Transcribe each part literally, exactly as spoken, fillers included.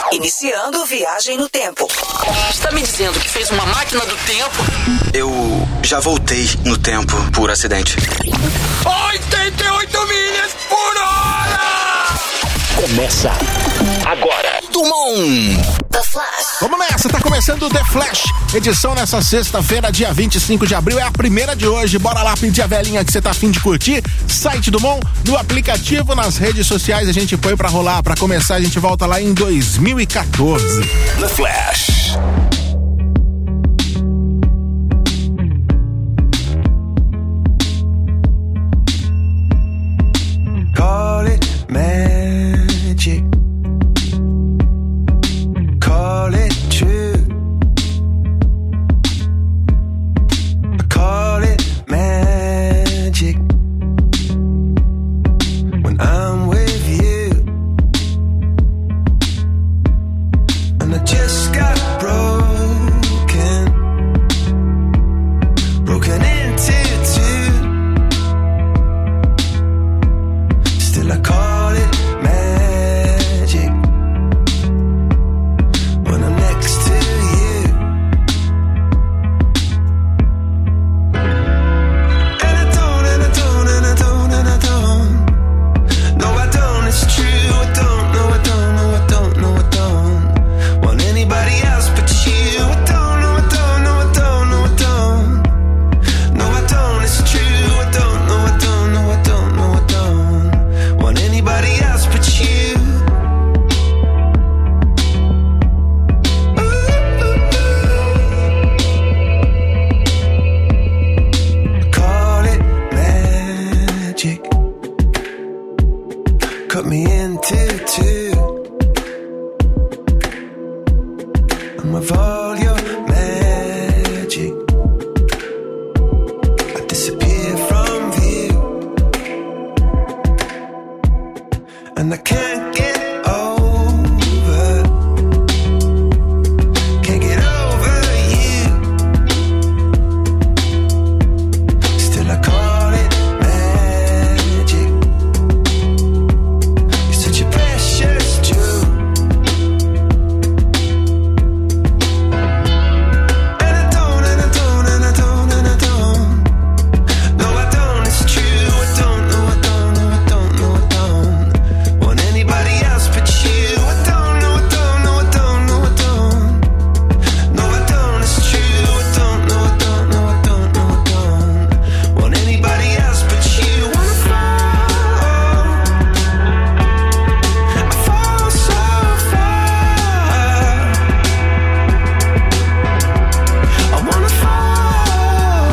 Iniciando viagem no tempo. Está me dizendo que fez uma máquina do tempo? Eu já voltei no tempo por acidente. oitenta e oito milhas por hora! Começa agora. Dumont. The Flash. Vamos nessa, tá começando o The Flash. Edição nessa sexta-feira, dia vinte e cinco de abril. É a primeira de hoje. Bora lá pedir a velhinha que você tá afim de curtir. Site Dumont, no aplicativo, nas redes sociais. A gente põe pra rolar. Pra começar, a gente volta lá em dois mil e quatorze. The Flash. Call it magic. Call it true. I call it magic. When I'm with you, and I just got broken, broken into two. Still I call it magic when I'm next to you. And I don't, and I don't, and I don't, and I don't. No, I don't, it's true. I don't, no, I don't, no, I don't, no, I don't want anybody else but you. I don't, no, I don't, no, I don't, no, I don't. No, I don't, it's true. I don't, no, I don't, no, I don't, no, I don't want anybody else but you. Call it magic. Cut me into two. I'm of all your magic. I disappear from view, and I can't get over, can't get over you. Still I call it magic. You're such a precious jewel. And I don't, and I don't, and I don't, and I don't. No, I don't, it's true. I don't, no, I don't, no, I don't, no, I don't want anybody else but you. I don't, no, I don't, no, I don't, no, I don't. No, I don't, it's true. I don't, no, I don't, no, I don't, no, I don't want anybody else but you. Wanna fall, I fall so far. I wanna fall,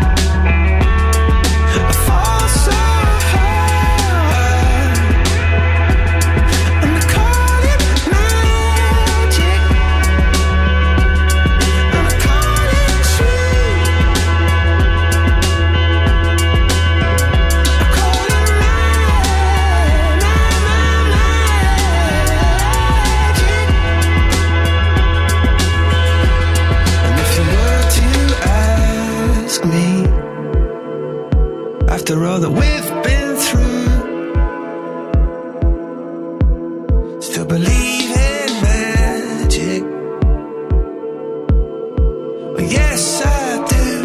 I fall so hard. And I call it magic, and I call it true. I call it ma- ma- ma- magic. And if you were to ask me, after all that we've been through, still believe in magic? Well, yes, I do.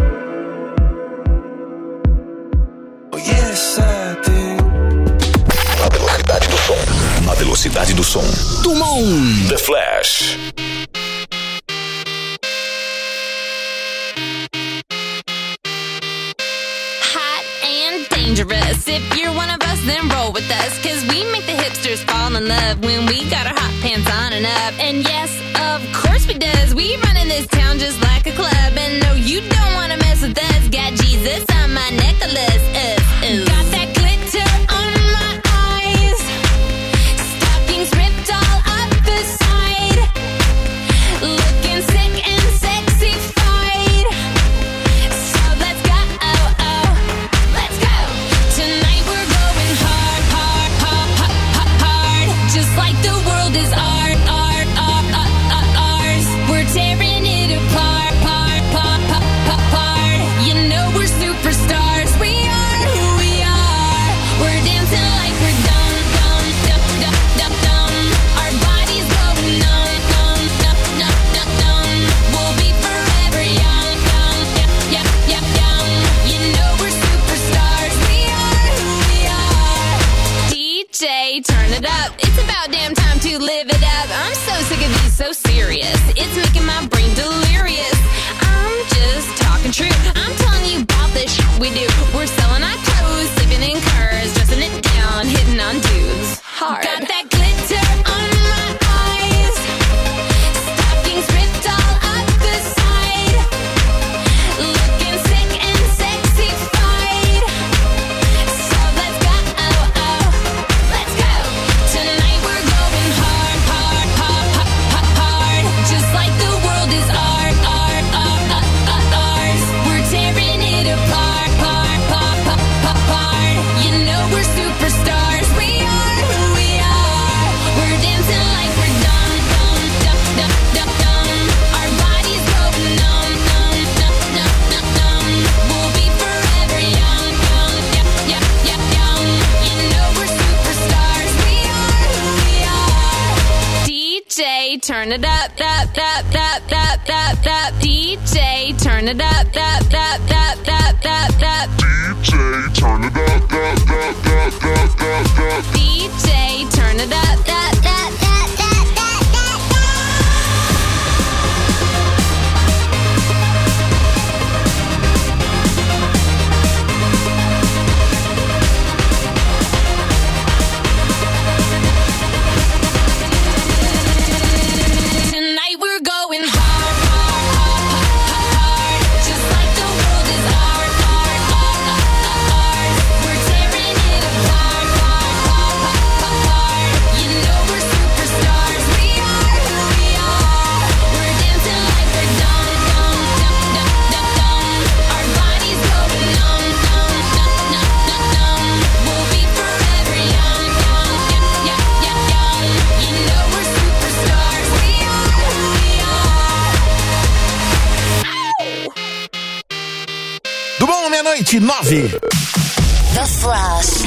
Oh, yes, I do. Na velocidade do som. Na velocidade do som. Dumont. The Flash. Hot and dangerous. If you're one of us, then roll with us. Cause we make the hipsters fall in love when we got our hot pants on and up. And yes, of course we does. We run in this town just like a club. And no, you don't wanna mess with us. Got Jesus on my necklace. Uh, uh. Got that glitter on my eyes. Stockings ripped all up the side. Looking sick and sexified. So let's go, oh, oh, let's go. Tonight we're going hard, hard, hard, hard, hard, hard. Just like the world is art, art, art, art, art, ours. We're tearing it apart, part, part, part, part, part. You know we're superstars. We are. J, turn it up. It's about damn time to live it up. I'm so sick of these so serious. It's making my brain delirious. I'm just talking true. I'm telling you about this shit we do. We're selling our clothes, sleeping in cars, dressing it down, hitting on dudes hard. Got that glitter on my eyes, stockings ripped all up the side, looking sick and sexified. So let's go, oh, oh, let's go. Tonight we're going hard, hard, hard, hard, hard. Just like the world is art, art, art, art, art, ours. We're tearing it apart, part, part, part, part, part. You know we're superstars. We are who we are. We're dancing like we're dumb, dumb, dumb, dumb, dumb, dumb. Our bodies going numb, numb, numb, numb, numb, numb. We'll be forever young, young, young, young, young, young. You know we're superstars. We are who we are. D J, turn it up, up, up, up, up, up, up. D J, turn it up, up, up, up, up, up, up. D J, turn it up, up, up, up, up, up, up. D J, turn it up, up, up, up, up, up, up, up. Tonight we're going hard, hard, hard, hard, just like the world is art, art, art, art, art. We're tearing it apart, part, part, part, part. You know we're superstars. We are who we are. We're dancing like we're dumb, dumb, dumb, dumb, dumb, dumb. Our bodies going numb, numb, numb, numb, numb, numb. We'll be forever young, young, young, young, young, young. You know we're superstars. We are who we are. Ow! Do bom, meia-noite, nove. The Flash.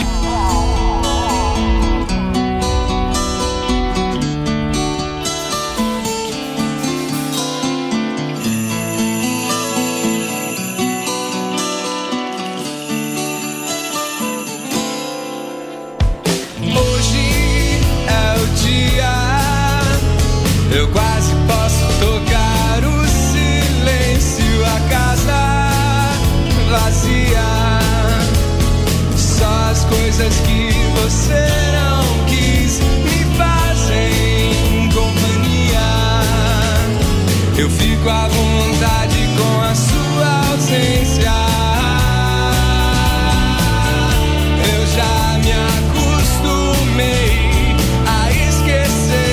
Hoje é o dia, eu quase posso tocar o silêncio, a casa vazia, só as coisas que você não quis me fazem companhia. Eu fico à vontade com a sua ausência. Eu já me acostumei a esquecer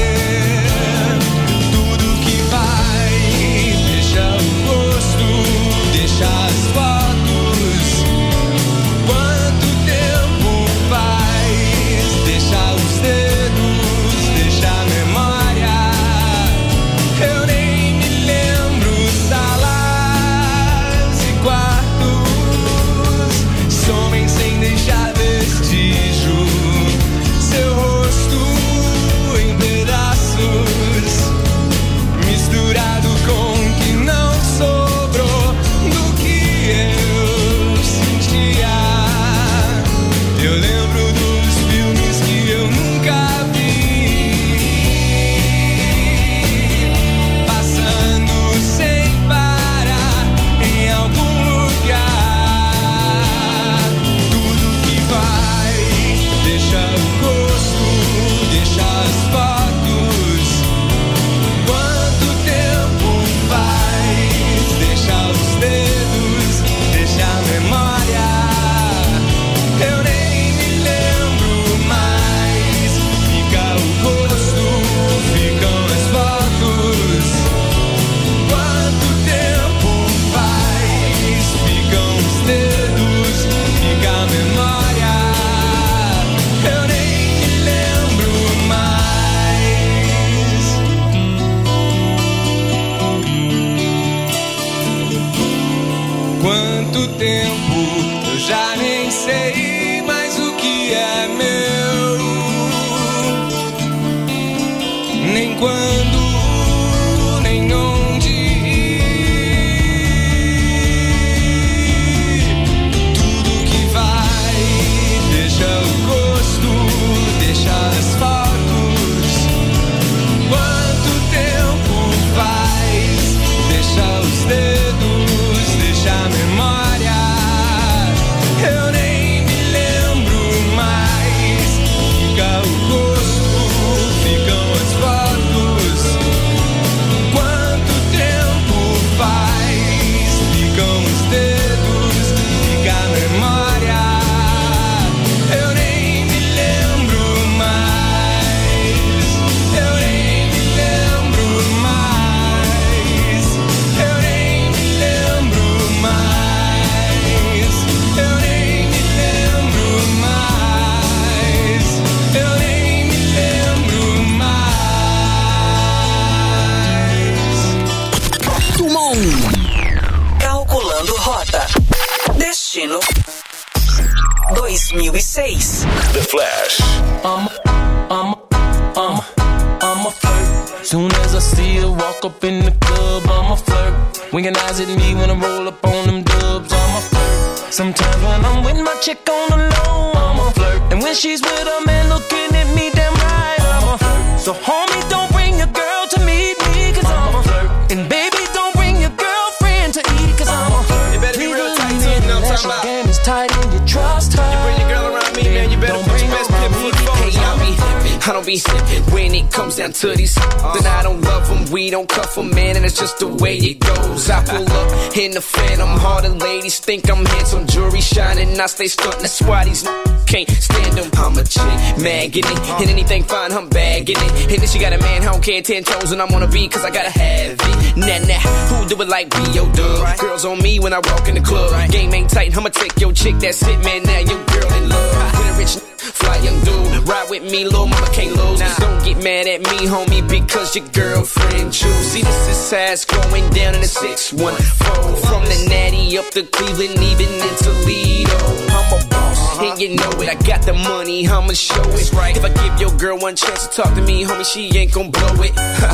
tudo que vai. Deixa o gosto, deixa as fotos. Quanto tempo faz? Deixa os dedos, deixa a memória. Eu nem me lembro salas mil e seis. The Flash. I'm, I'm, I'm, I'm a flirt. Soon as I see her walk up in the club, I'm a flirt. Winking eyes at me when I roll up on them dubs, I'm a flirt. Sometimes when I'm with my chick on the low, I'm a flirt. And when she's with a man looking at me damn right, I'm a flirt. So homie, don't bring your girl to meet me, cause I'm a flirt. And baby, don't bring your girlfriend to eat, cause I'm a flirt. You better be real tight too, you know what I'm talking about. Game is tight and you trust her. You bring your girl around me, man, you better put your best pimp foot forward. Hey, I be, I don't be when it comes down to these. Then I don't love them, we don't cuff them, man, and it's just the way it goes. I pull up in the Phantom, all the ladies think I'm handsome, jewelry shining, I stay stuck. That's why these can't stand them. I'm a chick, mad getting it, and anything fine, I'm bagging it. And then she got a man, I don't care ten toes, and I'm on a beat, cause I gotta have it. Nah, nah, who do it like B O Dub? Girls on me when I walk in the club. Game ain't tight, I'ma take your chick, that's it, man, now your girl in love. With a rich fly young dude, ride with me, little mama can't lose. Don't get mad at me, homie, because your girlfriend choose. See, this is how it's going down in the six one four. From the Natty up to Cleveland, even in Toledo. I'm a boss, and you know it, I got the money, I'ma show it. If I give your girl one chance to talk to me, homie, she ain't gon' blow it.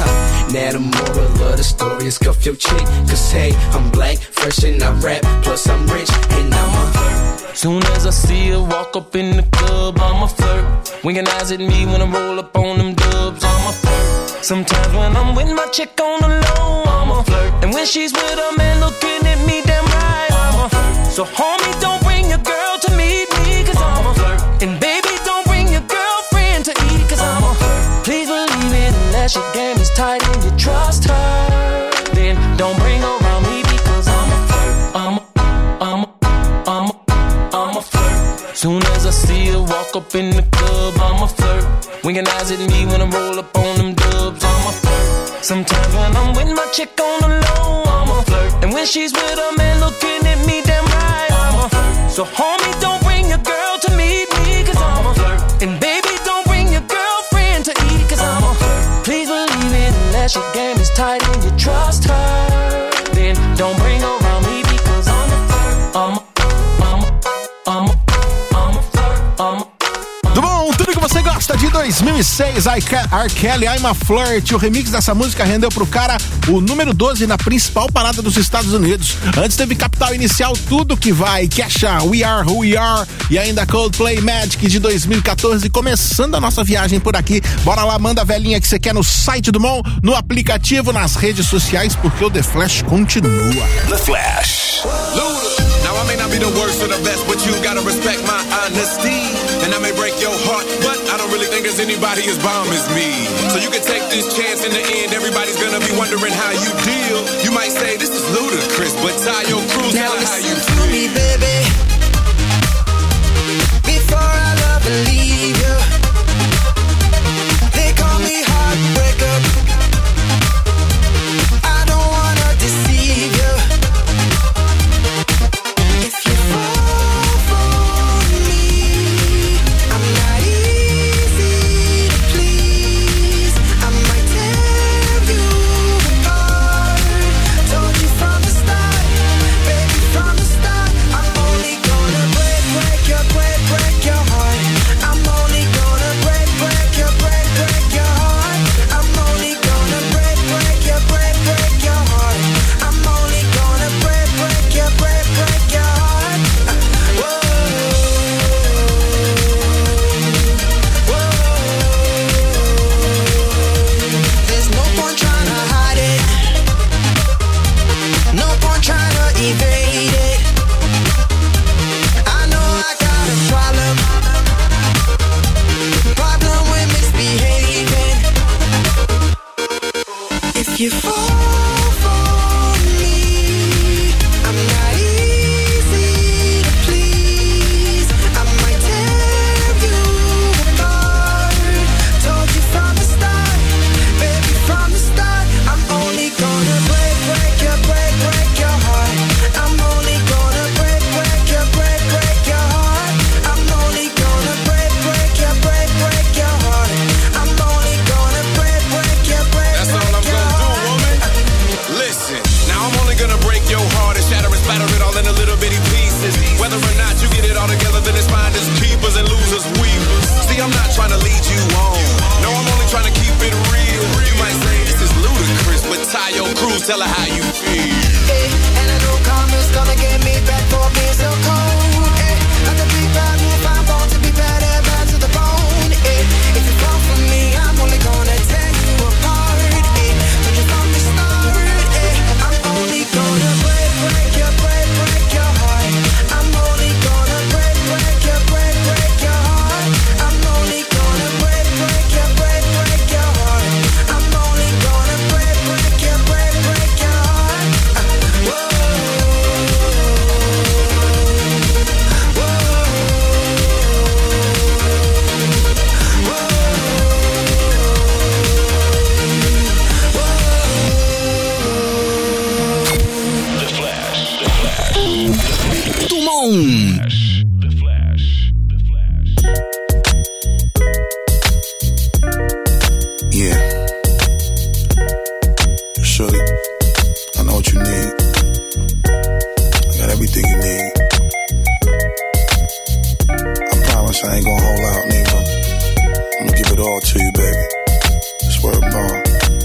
Now the moral of the story is cuff your chick, cause hey, I'm black, fresh and I rap, plus I'm rich, and I'm a flirt. Soon as I see her walk up in the club, I'm a flirt. Winking eyes at me when I roll up on them dubs, I'm a flirt. Sometimes when I'm with my chick on the low, I'm a flirt. And when she's with a man looking at me damn right, I'm a flirt. So homie, don't bring your girl to meet me, cause I'm a flirt. And baby, don't bring your girlfriend to eat, cause I'm a flirt. Please believe it unless your game is tight and you trust her. Then don't bring her around me because I'm a flirt. I'm a, I'm a, I'm a, I'm a flirt. Soon as I see her walk up in the club, I'm a flirt. Winking eyes at me when I roll up on them dubs, I'm a flirt. Sometimes when I'm with my chick on the low, I'm a flirt. And when she's with a man looking at me damn right, I'm a flirt. So homie, don't bring your girl to meet me, cause I'm a flirt. And baby, don't bring your girlfriend to eat, cause I'm a flirt. Please believe it unless your game is tight and you trust her. Then don't bring her around me because I'm a flirt. I'm a, I'm a, I'm a, I'm a flirt. I'm a. Tudo bom? Tudo que você gosta de dois mil e seis, R. Kelly, I'm a Flirt. O remix dessa música rendeu pro cara o número doze na principal parada dos Estados Unidos. Antes teve Capital Inicial, Tudo Que Vai, Kesha, We Are Who We Are e ainda Coldplay, Magic de dois mil e quatorze. Começando a nossa viagem por aqui. Bora lá, manda a velhinha que você quer no site do Mon, no aplicativo, nas redes sociais, porque o The Flash continua. The Flash. Luda. Now I may not be the worst or the best, but you gotta respect my honesty. And I may break your heart, but I don't really think there's anybody as bomb as me. So you can take this chance, in the end, everybody's gonna be wondering how you deal. You might say this is ludicrous, but tie your crews, tell her how you feel. Me, baby, before I love and leave you. They call me heartbreaker. I don't wanna deceive you. If you fall for me, I'm not easy to please. I might tear you apart. Told you from the start, baby, from the start. I'm only gonna break, break your, break, break your heart. I'm only gonna break, break your, break, break your heart. I'm only gonna break, break your, break, break your heart. I'm only gonna break, break your, break, break your heart. Whoa, whoa. There's no point trying to hide it. No point trying to evade it. I know I got a problem. Problem with misbehaving. If you fall for me, I'm not easy to please. I might tear you apart. Told you from the start, baby, from the start. I'm only gonna break, break your, break, break your heart. I'm only gonna break, break your, break, break your heart. I'm only gonna break, break your, break, break your heart. I'm only gonna break, break your, break, That's all break I'm your gonna do, heart. woman. trying to lead you on. No, I'm only trying to keep it real. You might say this is ludicrous, but tie your cruise, tell her how you feel. Hey, and I know karma's gonna get me back for being so cold. Hey, like a big bad wolf, I'm born to be bad and bad to the bone. Hey, if you fall for me, I'm only gonna tear you apart. Hey, but you from the start. Hey, I'm only gonna break, break your, break, break your heart. I'm only gonna break, break your, break, break your heart. I'm only gonna break, break your, break, break your heart. I'm only gonna break, break your, break, break your heart. Uh, whoa. The Flash. The Flash. Yeah. Shorty, I know what you need. I got everything you need. I promise I ain't gonna hold out, nigga. I'm gonna give it all to you, baby. Just word bond.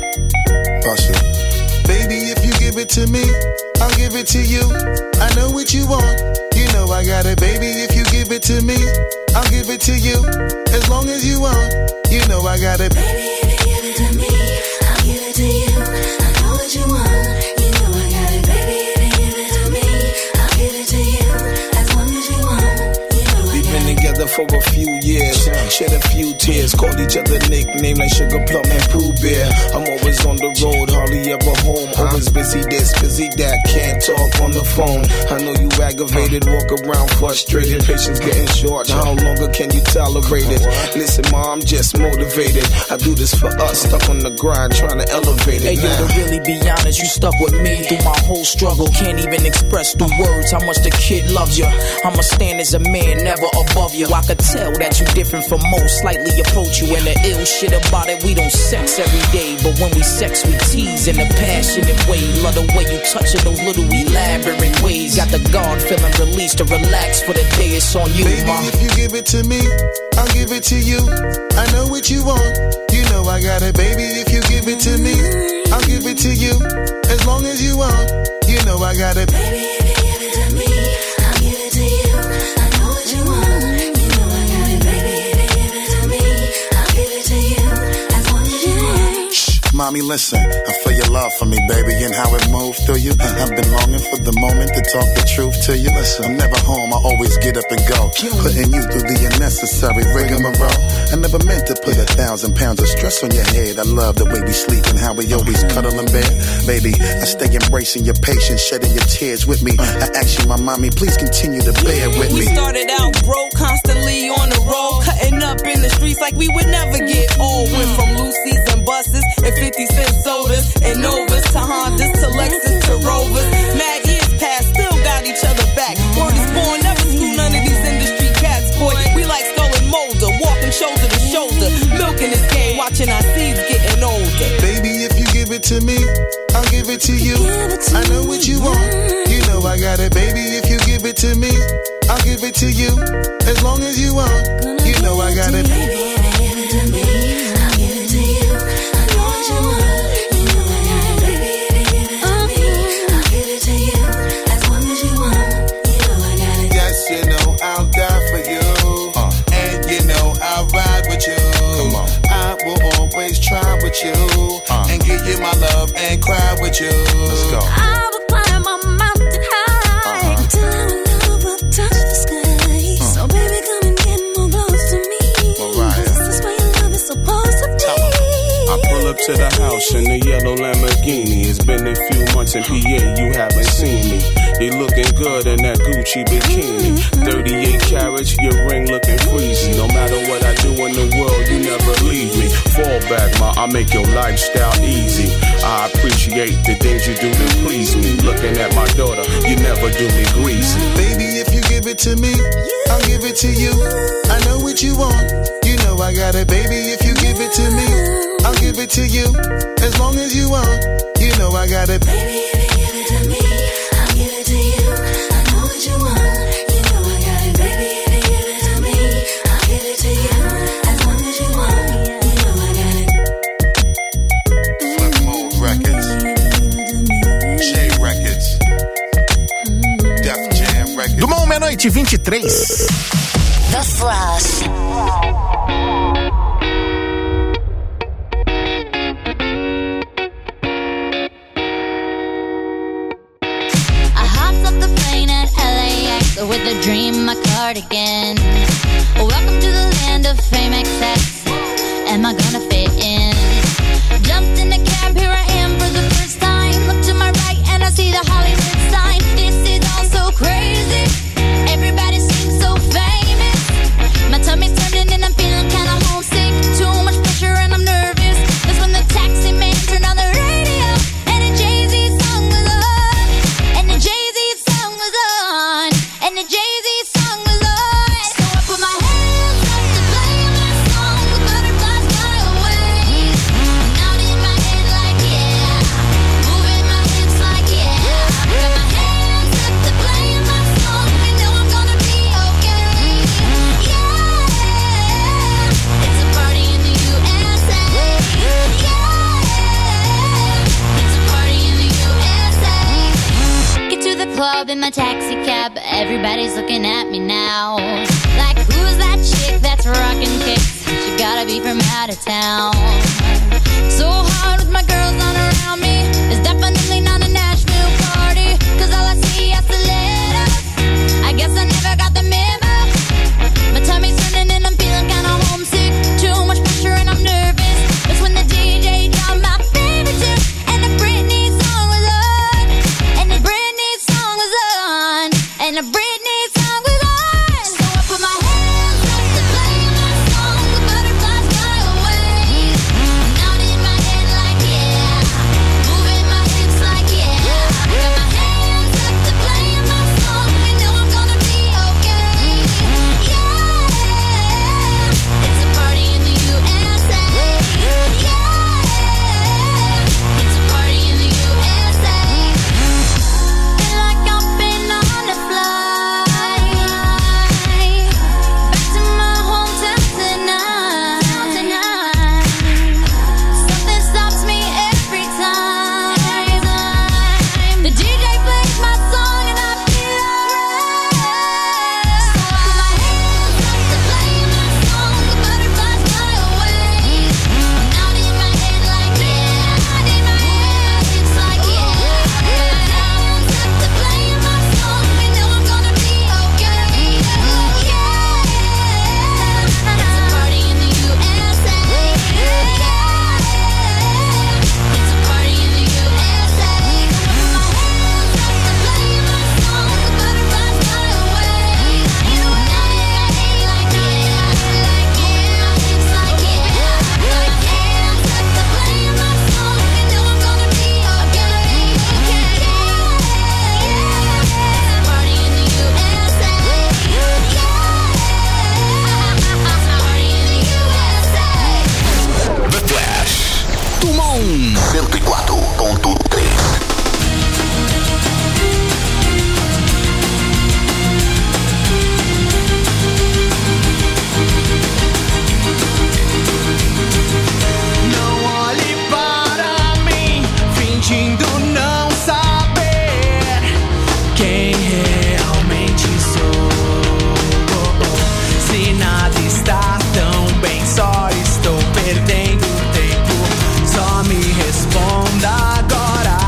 Bust it. Baby, if you give it to me, I'll give it to you. I know what you want. You know I got it, baby. If you give it to me, I'll give it to you. As long as you want, you know I got it. Baby, if you give it to me, I'll give it to you. I know what you want. You know I got it, baby. If you give it to me, I'll give it to you. As long as you want, you know I We've got been it. together for a few years, shed a few tears, called each other nickname like Sugar Plum and Pooh Bear. I'm always on the road, hardly ever home. Always busy this, busy that, can't talk on the phone. I know you aggravated, walk around frustrated, patience getting short. How longer can you tolerate it? Listen, ma, I'm just motivated. I do this for us, stuck on the grind, trying to elevate it. Hey, yo, to really be honest, you stuck with me through my whole struggle. Can't even express through words how much the kid loves you. I'ma stand as a man, never above you. I could tell that you different from most, slightly approach you. And the ill shit about it, we don't sex every day, but when we sex, we tease in a passionate way. Love the way you touch it, those little elaborate ways. Got the guard feeling released to relax for the day. It's on you, Baby, ma. if you give it to me, I'll give it to you. I know what you want. You know I got it, baby. If you give it to me, I'll give it to you. As long as you want, you know I got it. Baby, if you give it to me, I'll give it to you. I know what you want. You know I got it, baby. If you give it to me, I'll give it to you. As long as you want. Shh, mommy, listen. I feel your love for me, baby, and how it moved through you. I've been longing for the moment to talk the truth to you. I'm never home, I always get up and go. Putting you through the unnecessary rigmarole. I never meant to put a thousand pounds of stress on your head. I love the way we sleep and how we always cuddle in bed. Baby, I stay embracing your patience, shedding your tears with me. I ask you, my mommy, please continue to bear with We me. started out broke, constantly on the road, cutting up in the streets like we would never get old. Went from Lucy's and buses and fifty cent sodas and Novas to Hondas to Lexus to Rovers. Mad years past, still got each other back. Word is born, never screw none of these industry cats, boy. We like Skull and Molder, walking shoulder to shoulder, milking this game, watching our seeds getting older. Baby, if you give it to me, I'll give it to you. I know what you want. You know I got it, baby. If you give it to me, I'll give it to you. As long as you want, you know I got it. Baby, if you give it to me, I'll give it to you. I know what you want. You know I got it, baby. If you give it to me, I'll give it to you. As long as you want, you know I got it. Yes, you know I'll die for you. Uh. And you know I'll ride with you. Come on. I will always try with you. Uh. And give you my love and cry with you. Let's go. I will climb a mountain high uh-huh. till our love will touch the sky. Uh. So baby, come and get more close to me. Mariah. This is where your love is supposed to be. I pull up to the house in the yellow Lamborghini. It's been a few months in P A, you haven't seen me. You looking good in that Gucci bikini. thirty-eight carats, your ring looking freezy. No matter what I do in the world, you never leave me. Fall back, ma, I make your lifestyle easy. I appreciate the things you do to please me. Looking at my daughter, you never do me greasy. Baby, if you give it to me, I'll give it to you. I know what you want. You know I got it, baby. If you give it to me, I'll give it to you. As long as you want, you know I got it. Baby, if you give it to me, I'll give it to you. I know what you want. You know I got it, baby. If you give it to me, I'll give it to you. As long as meia-noite e vinte e três. The Flash. I hopped off the plane at L A X with a dream, my cardigan. Welcome to the land of fame excess. Am I gonna fit in? Jumped in the cab, here I am for the first time. Look to my right and I see the Hollywood sign. This is all so crazy. Everybody seems so famous. My tummy's turning and I'm feeling kinda homesick. Too much pressure and I'm nervous. That's when the taxi man turned on the radio and a Jay-Z song was on. And the Jay-Z song was on. And the Jay-Z song was on. So I put my hands up to play my song. The butterflies fly away. Out in my head like yeah. Moving my hips like yeah. Got my hands up to play my song. I know I'm gonna be okay. Yeah. It's a party in the U S A. Yeah. It's a party in the U S A. Get to the club in my taxi cab. Everybody's looking at me now. Like, who's that chick that's rocking kicks? She gotta be from out of town. So hard with my girls on around me. It's definitely not a Nashville party. Cause all I see are stilettos. I guess I never got the memo. My tummy's turning and I'm feeling kinda homesick. Too much pressure and I'm nervous. That's when the D J dropped my favorite tune. And the Britney song was on. And the Britney song was on. And the Britney song was on. So I put my hands up to play my song. The butterflies fly away. Out in my head like yeah. Moving my hips like yeah. Got my hands up to play my song. I know I'm gonna be okay. Yeah. It's a party in the U S A. Yeah. It's a party in the U S A. Feel like I've been on a flight back to my hometown tonight. Something stops me every time. The D J plays my song and I feel alright. So I put my hands up to play my song. The butterflies fly away. Out in my head like yeah. Out in my head it's like yeah. Got my hands up to play my song. I know I'm gonna be okay. Yeah. It's a party in the U S A. Yeah. It's a party in the U S A. I put my hands up to play my song. The butterflies fly away. Out in my head like yeah. Like yeah. It's like yeah. Got my hands up to play my song. I know I'm gonna be okay. Yeah. It's a party in the U S A. Yeah. It's a party in the U S A. The Flash. Dumont cento e quatro ponto três. Não olhe para mim, fingindo não saber quem realmente sou. Se nada está tão bem, só estou perdendo tempo. Só me responda agora.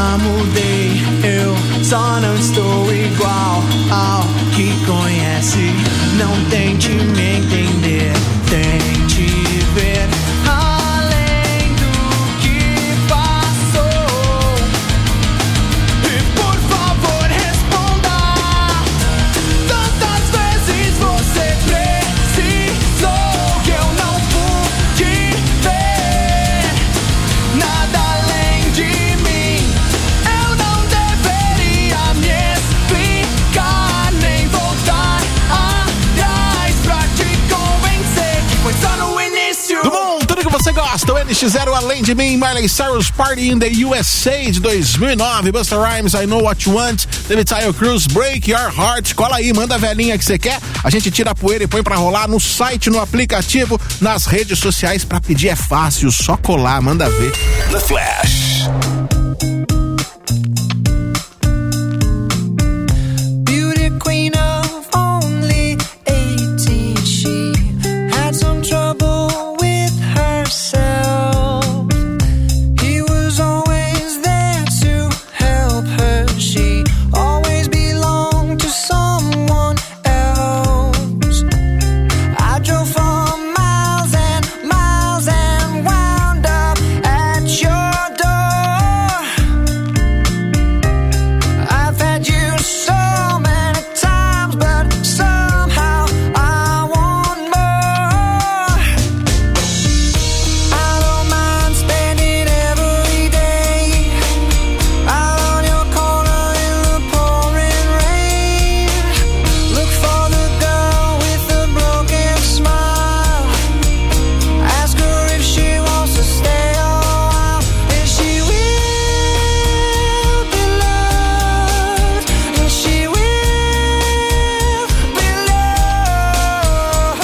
já mudei, eu só não estou igual ao que conhece. Não tente me entender, tente ver além do que passou. E por favor responda, tantas vezes você precisou que eu não pude ver nada além de mim. Eu não deveria me explicar, nem voltar atrás pra te convencer que foi só no início. Do bom, tudo que você gosta. O N X zero Além de Mim, Miley Cyrus Party in the U S A de dois mil e nove, Busta Rhymes, I Know What You Want, David Tyler Cruz, Break Your Heart. Cola aí, manda a velhinha que você quer, a gente tira a poeira e põe pra rolar no site, no aplicativo, nas redes sociais. Pra pedir é fácil, só colar, manda ver. The Flash. Beauty queen of only eighteen, she had some trouble with herself. He was always there to help her. She always belonged to someone else. I drove for miles and miles and wound up at your door. I've had you so many times, but somehow I want more. I don't mind spending every day out on your corner in the pouring rain. Look for the girl with the broken smile. Ask her if she wants to stay a while, and she will be loved, and she will be loved.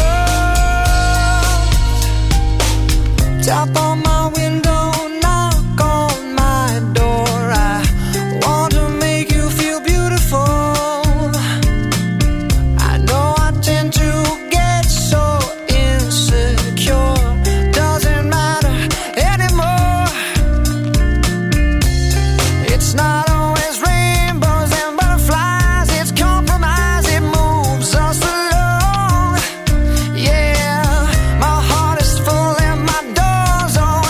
Tap on my window, knock on my door. I want to make you feel beautiful. I know I tend to get so insecure. Doesn't matter anymore. It's not always rainbows and butterflies. It's compromise, it moves us along. Yeah, my heart is full and my door's always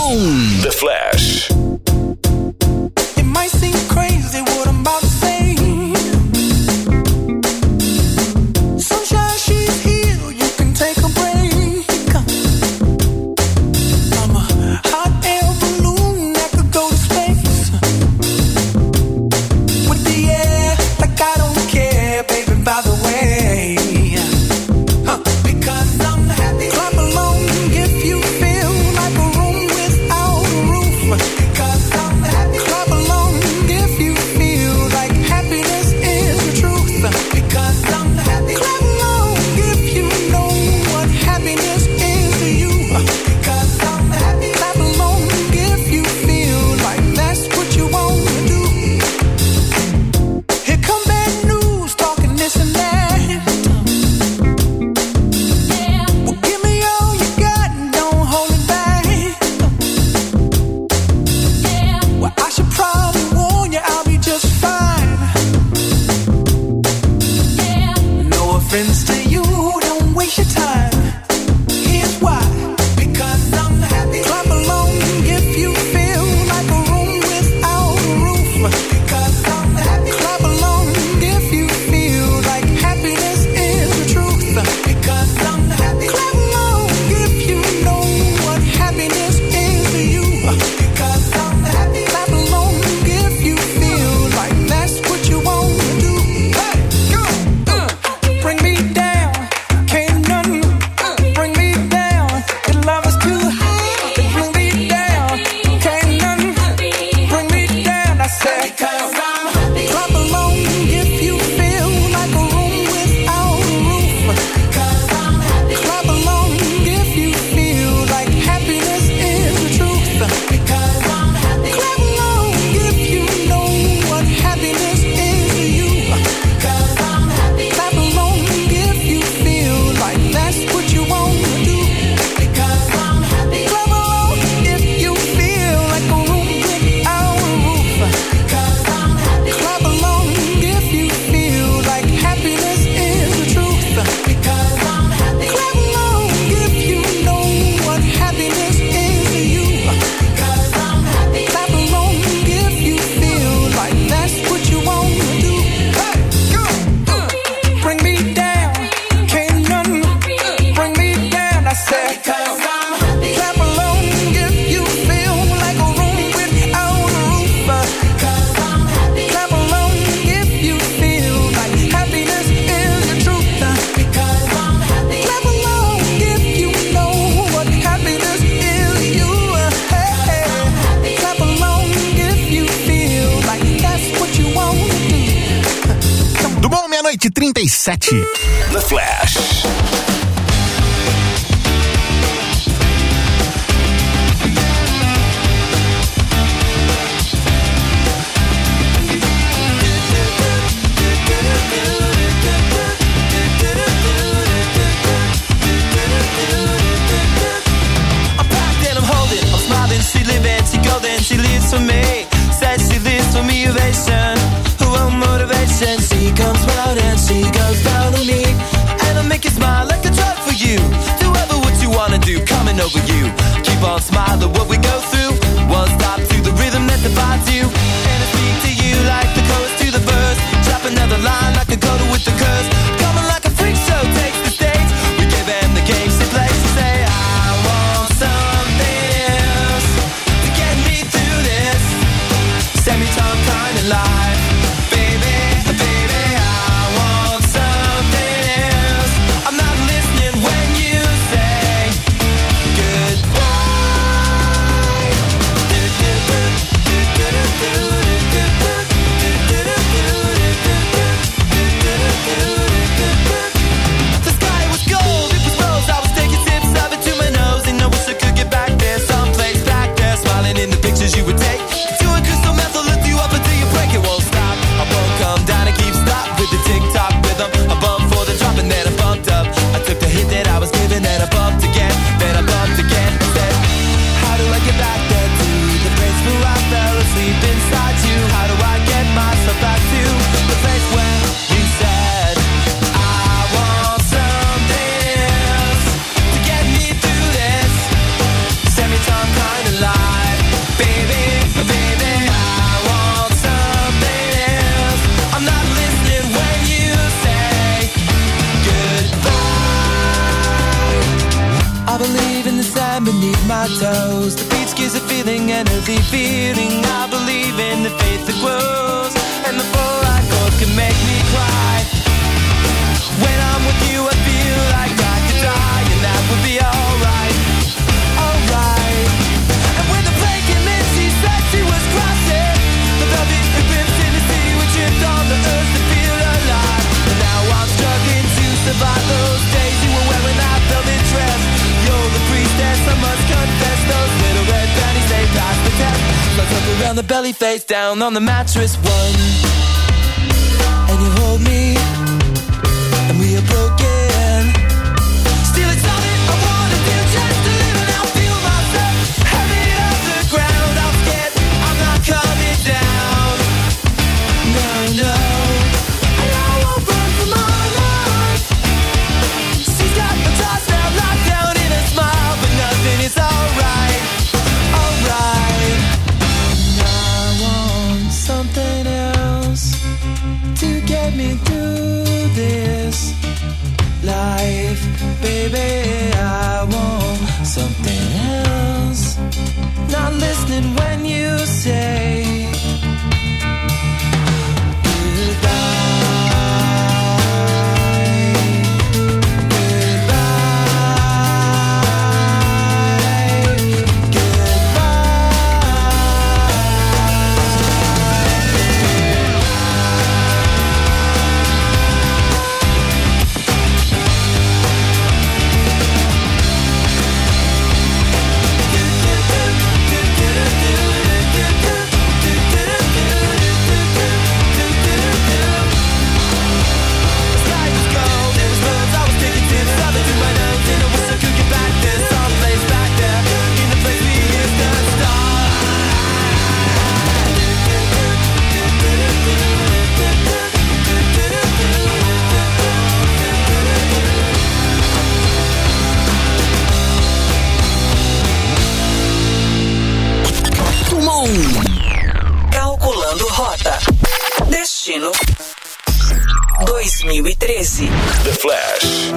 Dumont. The Flash. It might seem crazy what I'm about to say. Sunshine, she's here, you can take a break. I'm a hot air balloon that could go to space. With the air, like I don't care, baby, by the way. Huh, because I'm happy. Clap along if you feel like a room without a roof. Because I'm happy. Clap along if you feel like happiness is the truth. Because I'm happy. Clap along if you know what happiness is to you. Because I'm happy. Clap along if you feel like that's what you want to do. Here come bad news, talking this and that. Well, give me all you got and don't hold it back. Well, I should probably warn you, I'll be just fine. No offense to you, don't waste your time. Here's why. Because I'm happy. Clap along if you feel like a room without a roof. Because I'm happy. Clap along if you feel like happiness is the truth. Because I'm happy. Clap along if you know what happiness is to you. Because I'm happy. Clap along if you feel like that's what you want to do. Hey, go, uh, bring me down, can't nothing bring me down. Your love is too high, bring me down, can't nothing bring me down. I said, because I'm happy. Clap along if you feel like a room without a roof. Because I'm happy. Clap along if you feel like happiness is the truth. Because I'm happy. Clap along if you know what happiness is to you. Because I'm happy. Clap along if you feel like that's what you want to do. Because I'm happy. Clap along if you feel like a room without a roof. Because I'm happy. Clap along if you feel like happiness is the truth. Because I'm happy. Clap along if you know what happiness is to you. Because I'm happy. Clap along if you feel like that's what you want to do. Hey, go, uh, bring me down, can't nothing bring me down. I said, because I'm happy. Clap along if you feel like a room without a roof. Because I'm happy. Clap along if you feel like happiness is the truth. Because I'm happy. Clap along if you know what happiness is to you. Hey, hey. Clap along if you feel like that's what you want to do. Do bom, meia-noite e trinta e sete. The Flash. I'm packed and I'm holding, I'm smiling, she living, she golden, she lives for me. Says she lives for me, ovation, who own motivation. She comes round and she goes down on me, and I make you smile like a drug for you. Do ever what you wanna do, coming over you. Keep on smiling, what we go through. One stop to the rhythm that divides you, and I speak to you like the chorus to the verse. Drop another line like a coda with the curse. Coming like a freak show takes the stage. We give them the game she plays. She say, I want something else to get me through this semi-time kind of life. Baby, baby, I want something else. I'm not listening when you say goodbye. unearthly feeling. I believe in the faith that grows, and the fluoride gold can make me cry. When I'm with you, I feel like I could die, and that would be alright, alright. And when the plane came in, she said she was crossing the velvet ribbons in the sea, we tripped on the earth to feel alive. And now I'm struggling to survive those days you were wearing that velvet dress. You're the priestess, I must confess, those little red panties, they passed the test. Let's look around the belly, face down on the mattress, one. And you hold me, and we are broken. Still it's all that I wanna do, just to live and I'll feel myself heavy off the ground. I'm scared, I'm not coming down. No, no, and I won't run from my life. She's got the thoughts now locked down in a smile, but nothing is alright, alright. And I want something else to get me through this life, baby. I want something else. Not listening when you say Calculando Rota. Destino dois mil e treze. The Flash.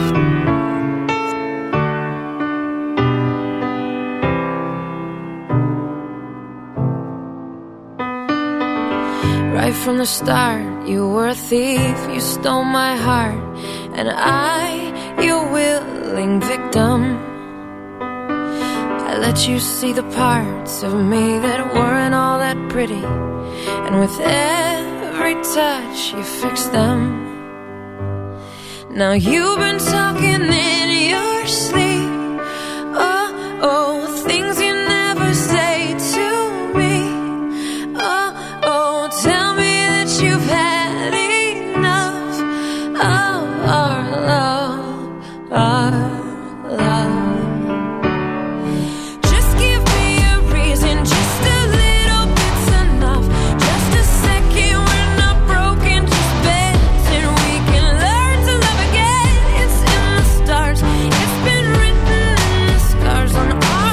Right from the start, you were a thief, you stole my heart, and I, your willing victim. I let you see the parts of me that weren't all that pretty, and with every touch you fixed them. Now you've been talking in your sleep, oh, oh, things you never say to me, oh, oh, tell me that you've had enough of our love, our love. It's been written in the scars on our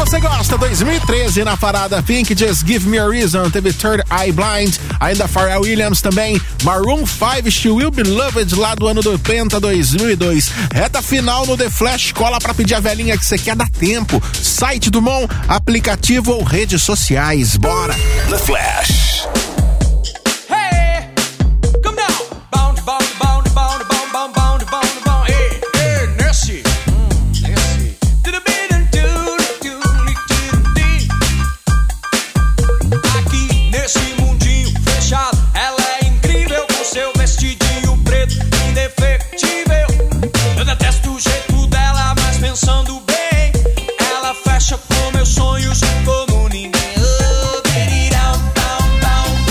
você gosta, dois mil e treze na parada Pink, Just Give Me a Reason, teve Third Eye Blind, ainda Pharrell Williams também, Maroon five, She Will Be Loved, lá do ano do Penta dois mil e dois. Reta final no The Flash, cola pra pedir a velhinha que você quer, dar tempo. Site do Mon, aplicativo ou redes sociais, bora! The Flash. Hey, come down, bound, bound, bound, bound, bound, bound, bound, bound, bound, hey, hey, Nessie, hum, Nessie. Aqui nesse mundinho fechado, ela é incrível com seu vestidinho preto indefectível. Eu detesto o jeito dela, mas pensando bem, ela fecha com meus sonhos como ninguém. Oh, down, down, down.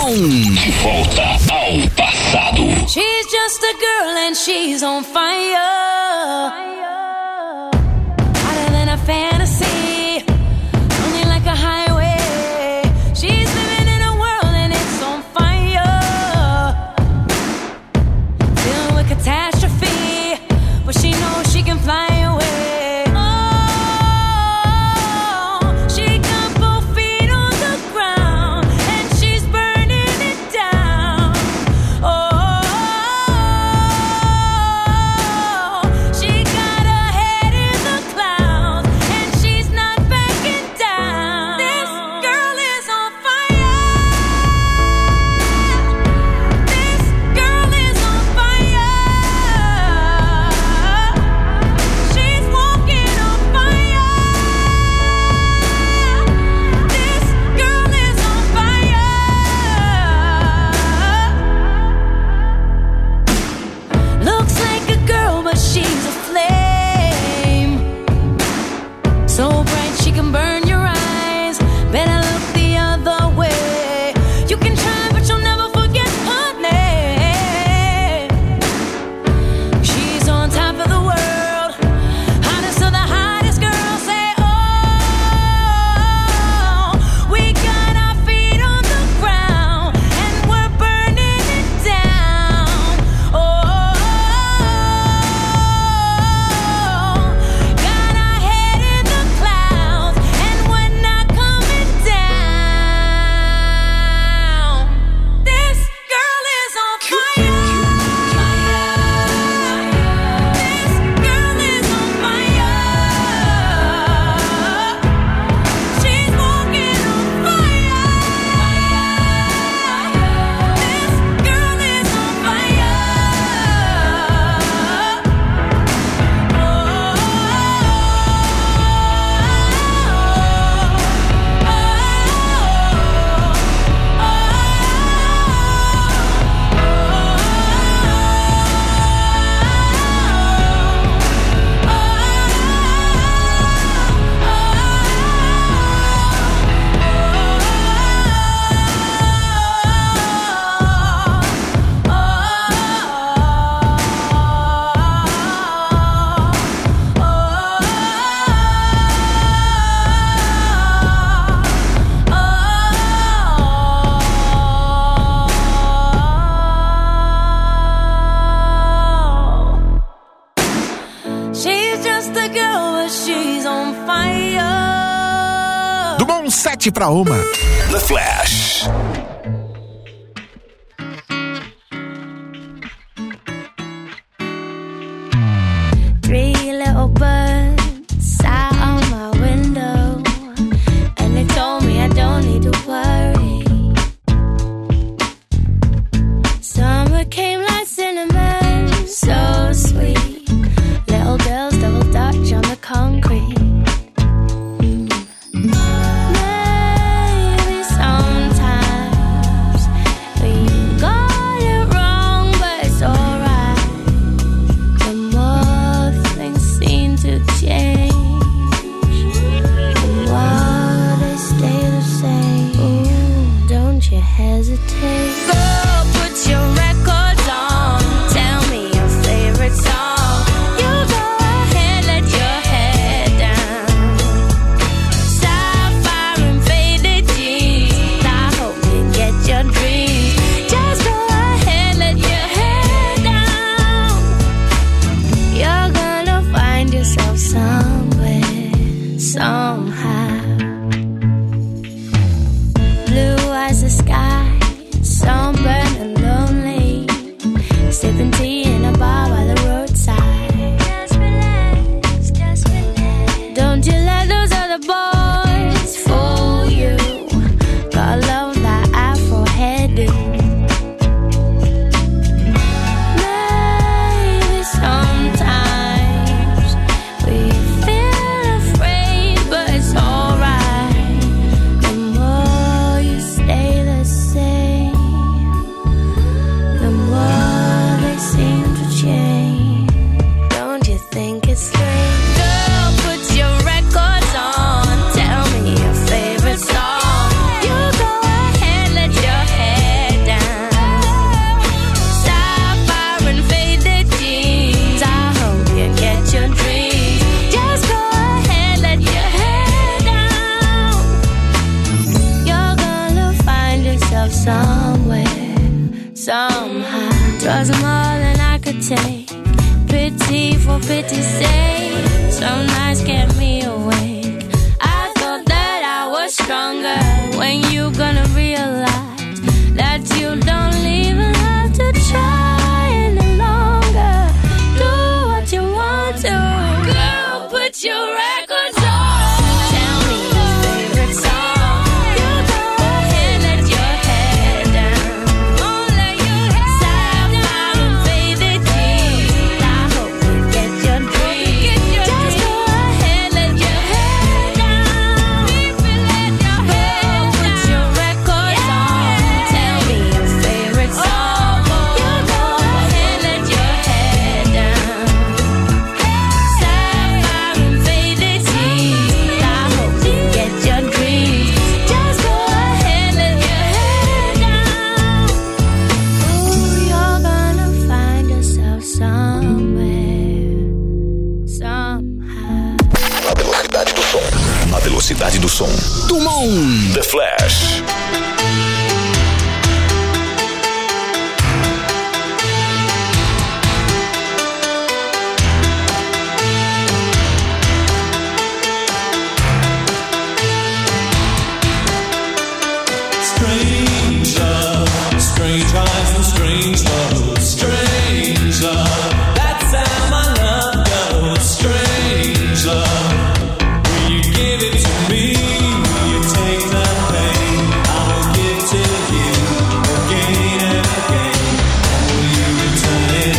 Dumont. De volta ao passado. She's just a girl and she's on fire. Hotter than a fantasy, only like a highway. She's living in a world and it's on fire. Filled with catastrophe, but she knows she can fly away. sete para uma. The Flash. Three little birds sat on my window, and they told me I don't need to worry. Summer came like cinnamon, so sweet. Little girls double dutch on the concrete. Maybe sometime 'cause I'm all that I could take. Pity for pity's sake, some nights kept me awake. I thought that I was stronger. When you gonna realize that you don't even have to try any longer? Do what you want to, girl, put your records on. Tell me your favorite song. You go ahead, let your head down. Won't let your head down. Sapphire and faded jeans. I hope you get your dreams. Just go ahead, let your head down. Girl, put your records on. Tell me your favorite song. You go ahead, let your head down. Sapphire and faded jeans. I hope you get your dreams. Just go ahead, let your head down. Ooh, you're gonna find yourself somewhere, somehow. Na velocidade do som. Dumont. The Flash. Stranger, strange eyes and strange love. Strange love, that's how my love goes. Strange love, will you give it to me? Will you take the pain I will give to you again and again? Will you return it?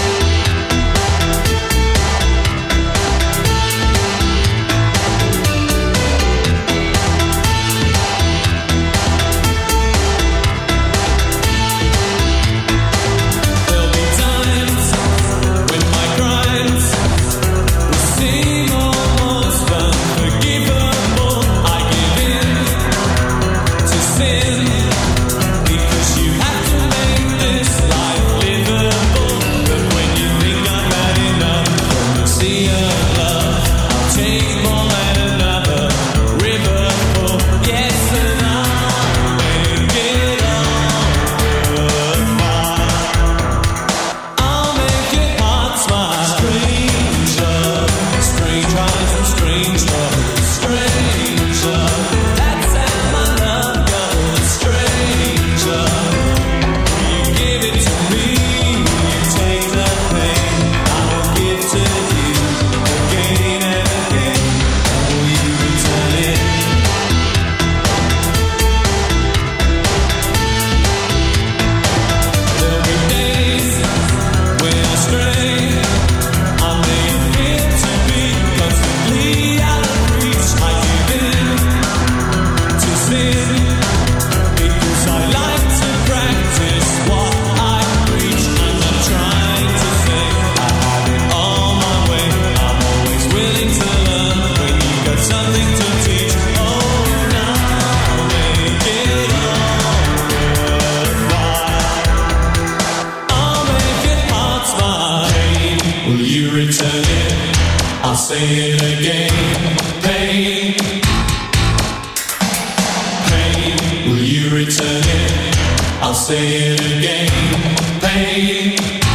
There'll be times when my crimes will seem almost unforgivable. I give in to sin because you have to make this life livable. But when you think I've had enough from the sea of love, I'll take more than another river full. Yes, and I'll make it all worthwhile. I'll make it hard smile. Strange love, strange eyes and strange love. Strange love, that's how my love goes. Strange love, will you give it to me? Will you take the pain I will give to you again and again? Will you return it? There'll be days when I stray. I may appear to be constantly out of reach. I give in to sin because I like to practice what I preach. And I'm trying to say I have it all my way. I'm always willing to learn when you've got something to teach. Oh, now I'll make it all worthwhile. I'll make it hard smile. Will you return it? I'll say it again. Pain, pain. Will you return it? I'll say it again. Pain,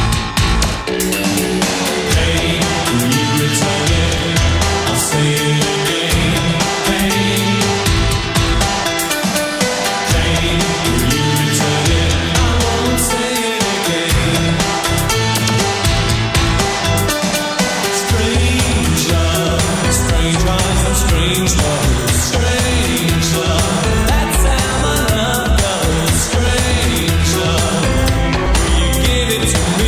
pain. Will you return it? I'll say it again. Pain, pain. Will you return it? I won't say it again. Strange love, strange eyes and strange love. Strange love, that's how my love goes. Strange love, will you give it to me?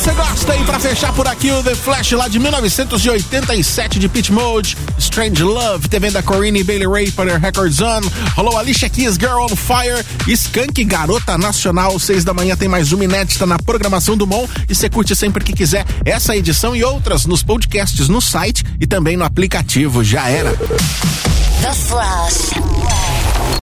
você gosta, hein? Pra fechar por aqui o The Flash lá de mil novecentos e oitenta e sete de Pitch Mode, Strange Love, T V da Corinne e Bailey Ray para Records On, rolou Alicia Keys, Girl on Fire, Skank, Garota Nacional, seis da manhã tem mais uma inédita na programação do Mon e você curte sempre que quiser essa edição e outras nos podcasts no site e também no aplicativo. Já era. The Flash.